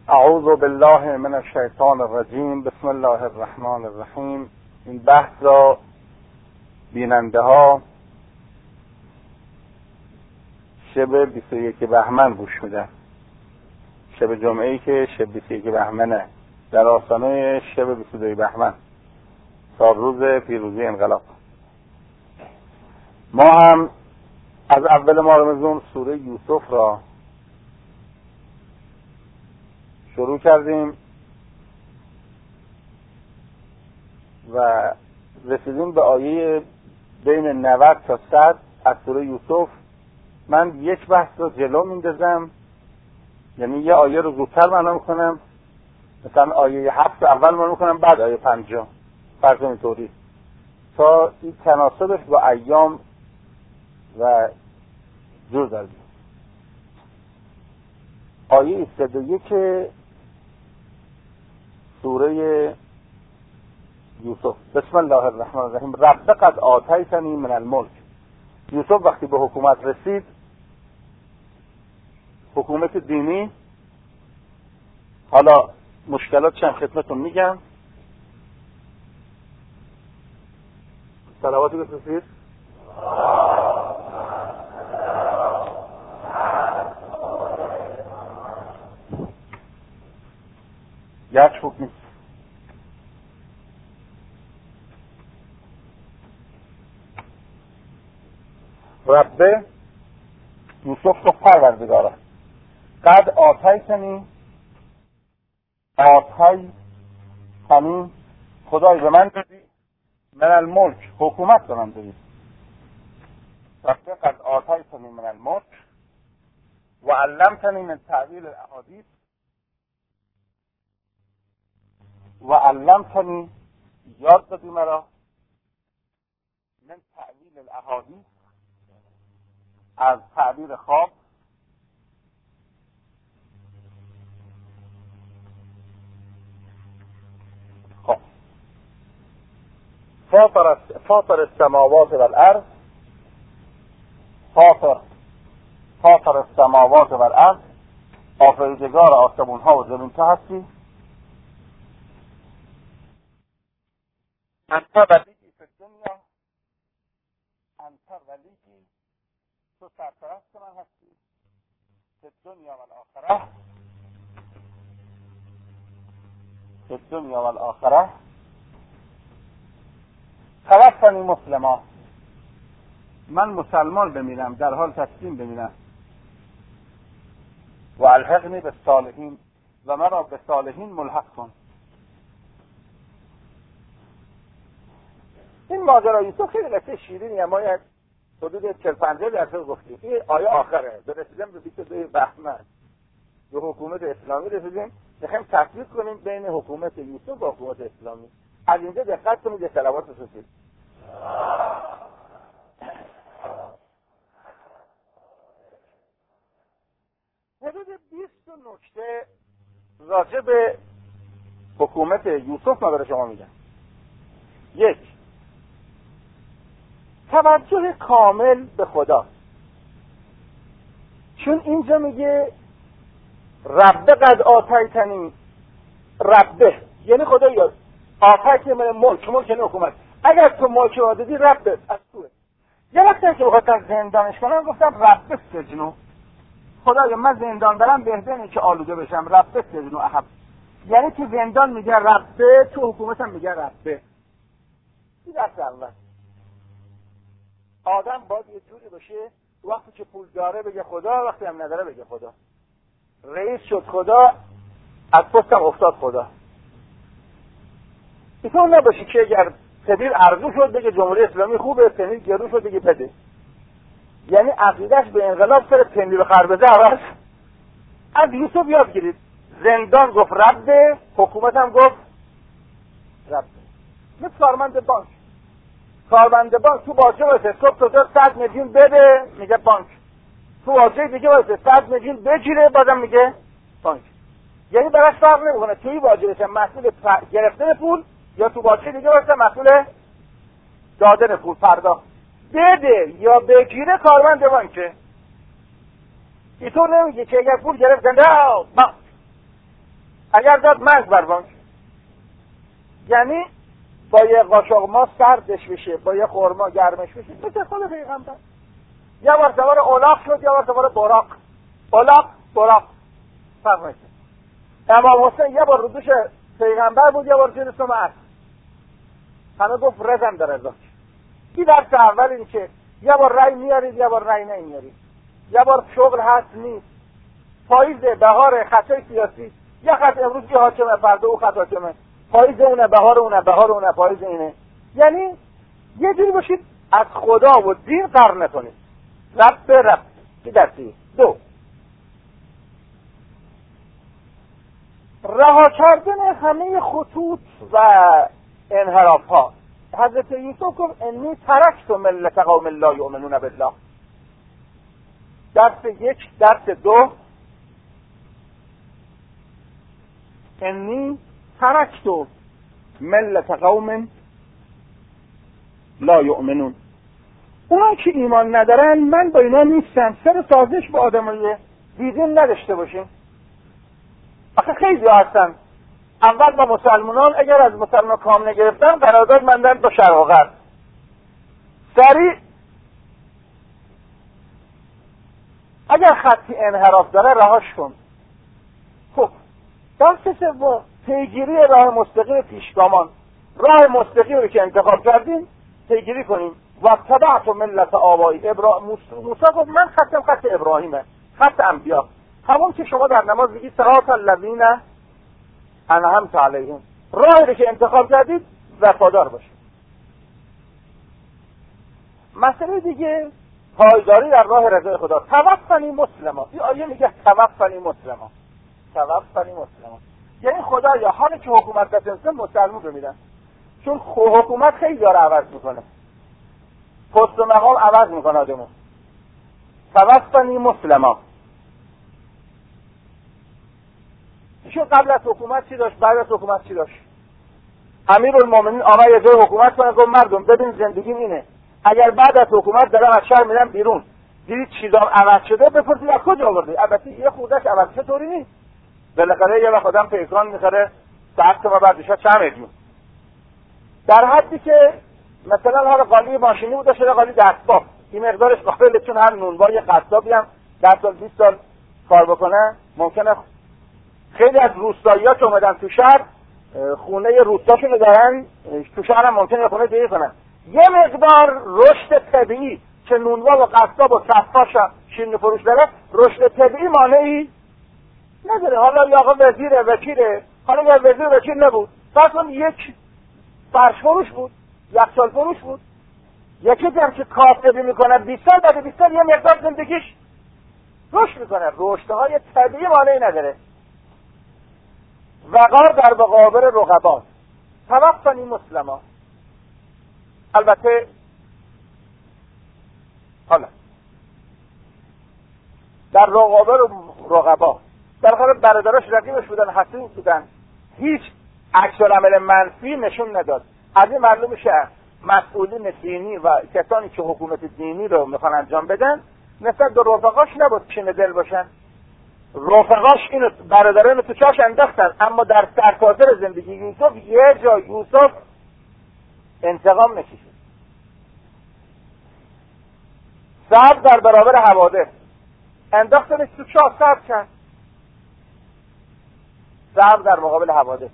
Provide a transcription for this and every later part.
اعوذ بالله من الشیطان الرجیم. بسم الله الرحمن الرحیم. این بحث را بیننده ها شب 21 بهمن گوش میدن. شب جمعه‌ای که شب 21 بهمنه، در آستانه شب 22 بهمن، سال روز پیروزی انقلاب. ما هم از اول ماه رمضان سوره یوسف را شروع کردیم و رسیدیم به آیه بین 90 تا 100 از سوره یوسف. من یک بحث رو جلو میندازم، یعنی یه آیه رو زودتر معنا میکنم، مثلا آیه 7 اول معنا میکنم بعد آیه 50، فرض اینطوری، تا این تناسبش با ایام و جور دارد. آیه 21 سوره یوسف. بسم الله الرحمن الرحیم. رب قد آتیتنی من الملک. یوسف وقتی به حکومت رسید، حکومت دینی، حالا مشکلات چند خدمتون میگم. صلواتی بفرستید. یک خوب نیست. رب یوسف رو پروردگاره. قد آتیتنی، آتیتنی خدای به من دادی، من الملک حکومت به من دادی. رب قد آتیتنی من الملک و علمتنی من تعویل الاحادیث و علمتنی، یاد دادی مرا، من تعویل الاحادیث، از تعبیر خواب. خب فاطر السماوات والارض، فاطر السماوات والارض، آفریدگار آسمون ها و زمین تو هستی. انت ولیی فی الدنیا، انت ولیی، تو سرپرست من هستی، فی الدنیا والآخرة، فی الدنیا والآخرة، توفنی مسلما، من مسلمان بمیرم، در حال تسلیم بمیرم، و الحقنی بالصالحین، و مرا به صالحین ملحق کن. این ماجرای تو خیلی قصه شیرینیه. ما یک حدود 40-50 درصد گفتیم. این آیه آخره. رسیدیم به 22 بهمن، به حکومت اسلامی رسیدیم. میخوایم تفریق کنیم بین حکومت یوسف و حکومت اسلامی. از اینجا دقت کنید، صلوات رسید. حدود 20 نکته راجع به حکومت یوسف ما برای شما میگم. 1. توجه کامل به خدا، چون اینجا میگه رب قد آتیتنی، ربه یعنی خدا، یاد آتیت من ملک یعنی حکومت. اگر تو ملک آدادی ربه از توه. یه وقتی که بخواستم زندانش کنم گفتم رب سجنو، خدایا من زندان برم بهتره که آلوده بشم. رب سجنو احب، یعنی تو زندان میگه ربه، تو حکومتم میگه ربه. این دست اول. آدم باید یه جوری باشه وقتی که پول داره بگه خدا، وقتی هم نداره بگه خدا. رئیس شد خدا، از پستم افتاد خدا. اینطور نباشی که اگر سفیر ارزو شد بگه جمهوری اسلامی خوبه، سفیر گرو شد بگه بده. یعنی عقیدهش به انقلاب سر پندی به خربزه عوض. از یوسف یاد گیرید. زندان گفت ربه، حکومت هم گفت ربه. مثل کارمند بانک. کارمند بانک تو باجه واسه صبح تا 100 میلیون بده، میگه بانک. تو واجه دیگه واسه 100 میلیون بگیره، بازم میگه بانک. یعنی براش فرق نمیکنه توی واجه بشه مسئول گرفتن پول یا تو واجه دیگه واسه مسئول دادن پول پرداخت. بده یا بگیره کارمند بانکه. اینطور نمیگه که اگر پول گرفتن بانک. اگر داد مرگ بر بانک. یعنی با یه قاشق ما سردش بشه، با یه خرما گرمش بشه، مثل خود پیغمبر. یه بار سوار اولاق شد، یه بار سوار براق. اولاق براق فرق میکنه. امام حسین یه بار رو دوش پیغمبر بود، یه بار زیر سم اسب. همه گفت رزم در رضا. این درس اول این که یه بار رأی میارید، یه بار رأی نمیارید. یه بار شغل هست نیست. پاییز بهار خطای سیاسی، یه خط امروز که حاکمه، فردا او خط حاکمه. پاییز اونه، بهار اونه، بهار اونه، پاییز اینه. یعنی یه جوری باشید از خدا و دین قرار نکنید. رب به رب. این درسی. دو، رها کردن همه خطوط و انحراف ها. حضرت یوسف گفت انی ترکت ملت قوم لا یؤمنون بالله. درس یک. درس دو، انی ترکت ملت قوم لا یؤمنون. اونا که ایمان ندارن من با اینا نیستم. سر سازش با آدمای بیدین نداشته باشین. آخه خیلی هستن اول با مسلمانان اگر از مسلمان کام نگرفتن قرارداد بندن با شرق و غرب. سریع اگر خطی انحراف داره رهاش کن. خب درس سوم، پیگیری راه مستقیم پیشگامان. راه مستقیم رو که انتخاب کردیم پیگیری کنیم. و تبعت ملت آبایی. موسی گفت من خطم خط ابراهیمه، خط انبیا. همون که شما در نماز بگید صراط الذین انعمت علیهم. راهی رو که انتخاب کردید وفادار باشید. مسئله دیگه پایداری در راه رضای خدا. توفنی مسلما. این آیه میگه توفنی مسلما. توفنی مسلما یعنی خدا یا حالی که حکومت دست مسلمون رو میدن، چون حکومت خیلی داره عوض میکنه، پست و مقام عوض میکنه آدمو. توفنی مسلما. چون قبل از حکومت چی داشت، بعد از حکومت چی داشت؟ امیرالمومنین آمد یه جای حکومت کنه گفت مردم ببین زندگیم اینه، اگر بعد از حکومت دارم از شهر میرم بیرون دیدید چیزام عوض شده بپرسید از کجا آورده. البته یه خودش عوض شده طوری نیست. بالاخره یه وقت آدم پیکان میخره ساعت ما بعدش چند میلیون. در حدی که مثلا حالا قالی ماشینی بوده شده قالی دستباف. این مقدارش قابله، چون هر نونوای قصابی هم 10 سال 20 سال کار بکنه ممکنه. خیلی از روستایی‌ها که اومدن تو شهر خونه روستاشونو دارن، تو شهر هم ممکنه خونه دیگه کنن. یه مقدار رشد طبیعی که نونوا و قصاب و صفاش شیرینی فروش داره، رشد طبیعی مانعی نداره. حالا یا آقا وزیر وکیله، حالا یا وزیر وکیل نبود، مثلا یک فرش فروش بود، یخچال فروش بود. یکی هم که کاسبی میکنه 20 سال، بعد 20 سال یه مقدار زندگیش رشد میکنه. رشدهای طبیعی مانعی نداره. وقار در مقابل رقبا. توفنی مسلما. البته حالا در مقابل رقبا بالاخره برادراش رقیبش بودن، حسود بودن، هیچ عکس العمل منفی نشون نداد. از این معلوم میشه مسئولین دینی و کسانی که حکومت دینی رو میخوان انجام بدن نسبت به رفقاش نبود چین دل باشن. رفقاش اینو برادران تو چاش انداختن، اما در سرتاسر زندگی یوسف یه جا یوسف انتقام نکشید. صبر در برابر حوادث. انداختنش تو چاه صبر کرد. صبر در مقابل حوادث.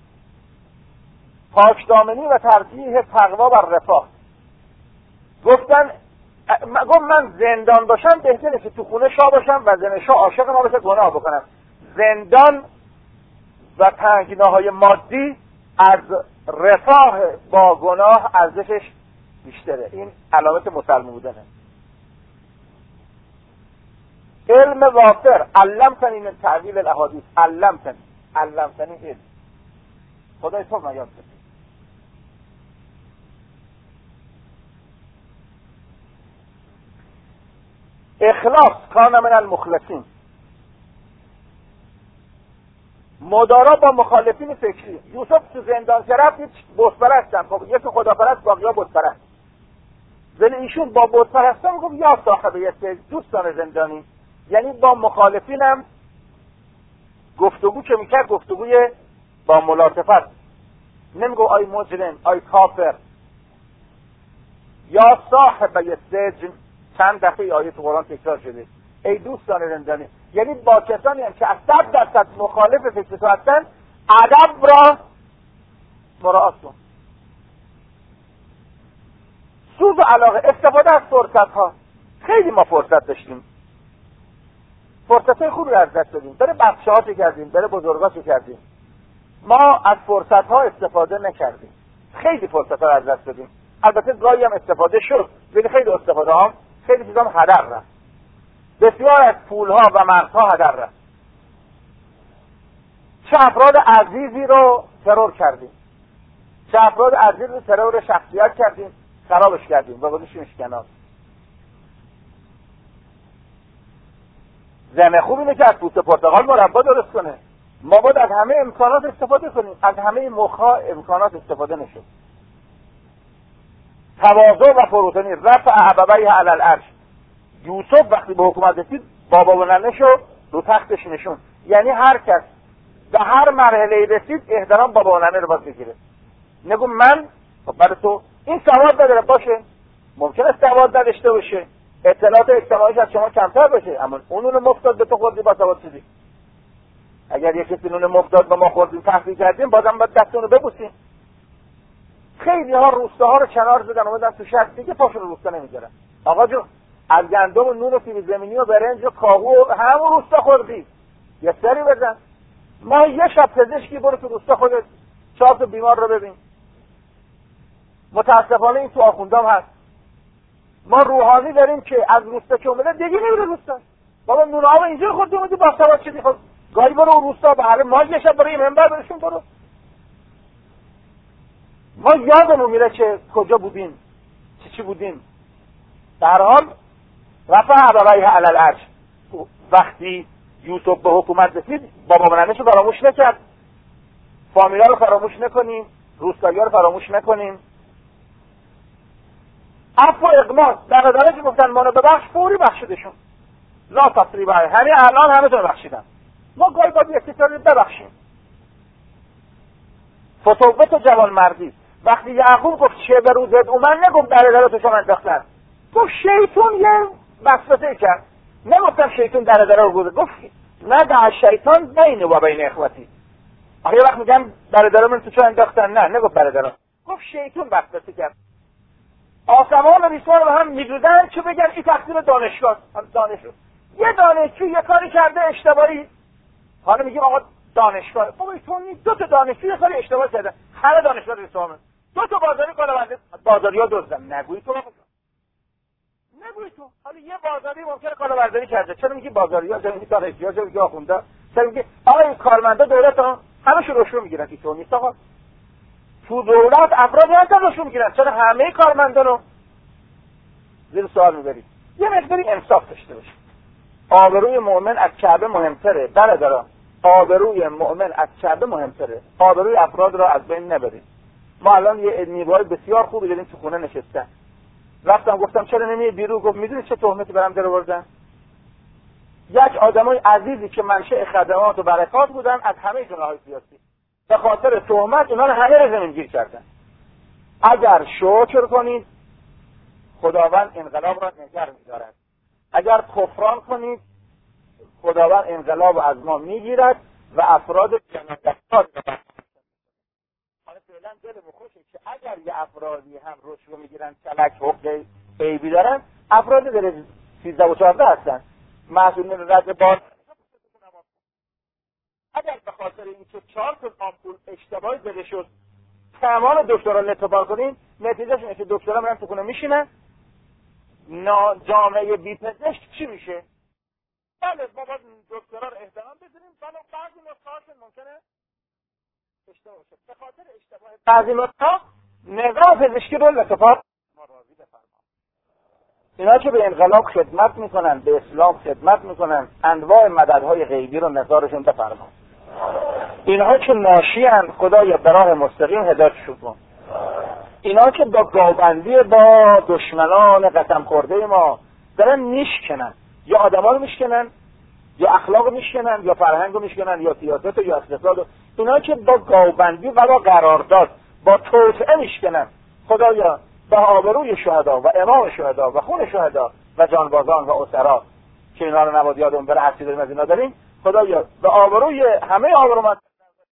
پاکدامنی و ترجیح تقوا بر رفاه. گفت من زندان باشم بهتره که تو خونه شاه باشم و زن شاه عاشق ما بشه گناه بکنم. زندان و تنگناهای مادی از رفاه با گناه ارزشش بیشتره. این علامت مسلمان بودنه. علم وافر. علمتنی من تعویل الاحادیث. علمتنی علم. خدای تو ما یاد بده. اخلاص. کان من المخلصین. مدارا با مخالفین فکری. یوسف تو زندان رفت بت پرستن، خب یکی خداپرست باقیا بت پرست. ولی ایشون با بت پرستان گفت یا صاحب یه دوستان زندانی، یعنی با مخالفینم گفتگو که میکرد گفتگوی با ملاطفت، نمیگو آی مجرم، آی کافر، یا صاحب السجن. چند دفعه آیه تو قرآن تکرار شده، ای دوستان رندانی. یعنی با کسانی هم که از 100% مخالف فکر تو هستن ادب را مراعات کن. سوز و علاقه، استفاده از فرصت ها. خیلی ما فرصت داشتیم، فرصت های خوبی از دست دادیم، برای بچه ها چه کردیم، برای بزرگا چه کردیم. ما از فرصت ها استفاده نکردیم، خیلی فرصت ها از دست دادیم. البته گاهی هم استفاده شد، ولی خیلی استفاده ها، خیلی چیزا هم هدر رفت. بسیار از پول ها و مغزها هدر رفت. چه افراد عزیزی رو ترور کردیم، چه افراد عزیزی رو ترور شخصیت کردیم، خرابش کردیم و گذاشتیمش کنار. زمه خوب اینه که از پوست پرتقال مربا درست کنه. ما باید از همه امکانات استفاده کنیم، از همه مخها امکانات استفاده نشد. تواضع و فروتنی، رفع ابویه علی العرش. یوسف وقتی به حکومت رسید بابا و ننه‌شو رو تختش نشون. یعنی هر کس به هر مرحله رسید احترام بابا و ننه رو باید بگیره. نگو من برای تو این سواد نداره، باشه ممکنه سواد نداشته باشه، اطلاعات اجتماعیش از شما کمتر باشه، اما اون نون مفتاد به تو خوردی با سواد شدی. اگر یک کسی نون مفتاد به ما خوردیم تحقیق کردیم بازم باید دستون رو ببوسیم. خیلی ها روستاها رو کنار زدن اومدن تو شهر دیگه پاشون رو روستا نمیذارن. آقا جون از گندم و نون و سیب زمینی و برنج و کاهو همون روستا خوردی، یه سری بزن. ما یه شب پزشکی برو تو روستا خودت 4 تا بیمار رو ببین. متاسفانه این تو آخوندام هست. ما روحانی داریم که از روستا که اومده دیگه نمیره روستا. بابا نون آب اینجا خوردی اومدی با سواد شدی. خب گاهی برو روستا، بهره ما یه شب برای منبر برشون برو. ما یادمون میره که کجا بودیم، چی بودیم. در حال رفع ابویه علی العرش. وقتی یوسف به حکومت رسید بابا و ننه‌شو فراموش نکرد. فامیلا رو فراموش نکنیم، روستایی‌ها رو فراموش نکنیم. عفو و اقماع، در درجه گفتن ما رو ببخش، فوری بخشیدشون. لا تسریب علیه، همین الان همه تو بخشیدن. ما گاهی باید یکی رو ببخشیم. فتوت و جوانمردی. وقتی یعقوب گفت چه به روزت اومد نگفت برادراتو شما انداختن، گفت شیطون یه وسوسه کرد. نگفتم شیطون درادرها رو گذاشت، گفت نه شیطان بین و بین اخوتی. آخه وقت میگم برادرها من تو چه انداختن، نه نگفت برادرها، گفت شیطون وسوسه کرد. آسمان و ریسمان رو هم میدودن که بگن این تقصیر دانشگاه. دانشجو یه دانشجو یه کاری کرده اشتباهی، حالا میگیم آقا دانشگاه. بابا تو 2 تا دانشجو یه کاری اشتباه کردن، هر دانشگاه ریسمان 2 تا بازاری کلاهبرداری، بازاریا دزدن. نگویی تو نگویی تو. حالا یه بازاری ممکنه کلاهبرداری کرده، چرا میگی بازاریا، چرا میگی دانشجوها، چرا میگی آخوندا، چرا میگی آقا این کارمندا دولت ها همشون رشوه میگیرن؟ این تو نیست آقا. تو دولت افرادی هستن رشوه میگیرن، چرا همه کارمندا رو زیر سوال میبری؟ یه مقداری انصاف داشته باش. آبروی مؤمن از کعبه مهمتره برادران، آبروی مؤمن از کعبه مهمتره. آبروی افراد را از بین نبرید. ما الان یه نیروهای بسیار خوبی داریم تو خونه نشستن. رفتم گفتم چرا نمیای بیرون؟ گفت میدونی چه تهمتی برام در آوردن؟ یک آدمای عزیزی که منشأ خدمات و برکات بودن از همه جناح‌های سیاسی، به خاطر تهمت اینا رو همه رو زمینگیر کردن. اگر شکر کنید خداوند انقلاب را نگه می‌دارد، اگر کفران کنید خداوند انقلاب از ما میگیرد و افراد جنایتکار را. حالا فعلا دلمون خوشه که اگر یه افرادی هم رشوه میگیرن، کلک حقوق عیبی دارن، افراد در 13 و 14 هستن، مسئولین رد بار. اگر به خاطر اینکه 4 تا آمپول اشتباهی زده شد تمام دکترا لطفا کنین، نتیجهش اینه که دکترا میرن تو خونه میشینن. جامعه بی پزشک چی میشه؟ بله ما باید دکترا رو احترام بذاریم، ولی بعضی نسخه‌هاش ممکنه اشتباه باشه. به خاطر اشتباه بعضی نسخه‌ها نظام پزشکی رو لطفا ما راضی بفرما. اینا که به انقلاب خدمت میکنن، به اسلام خدمت میکنن، انواع مددهای غیبی رو نظارشون بفرما. اینها که ناشیان خدای براه مستقیم هدایتشون کن. اینا که با گاوبندی با دشمنان قسم خورده ما دارن میشکنن، یا آدما رو میشکنن یا اخلاق میشکنن یا فرهنگ میشکنن یا سیاست یا اقتصاد. اینا که با گاوبندی و با قرارداد با توطئه میشکنن. خدایا به آبروی شهدا و امام شهدا و خون شهدا و جانبازان و اسرا که اینا رو نباید یادمون بره، هرچی داریم از اینا داریم، خدایا به آبروی همه آبرومند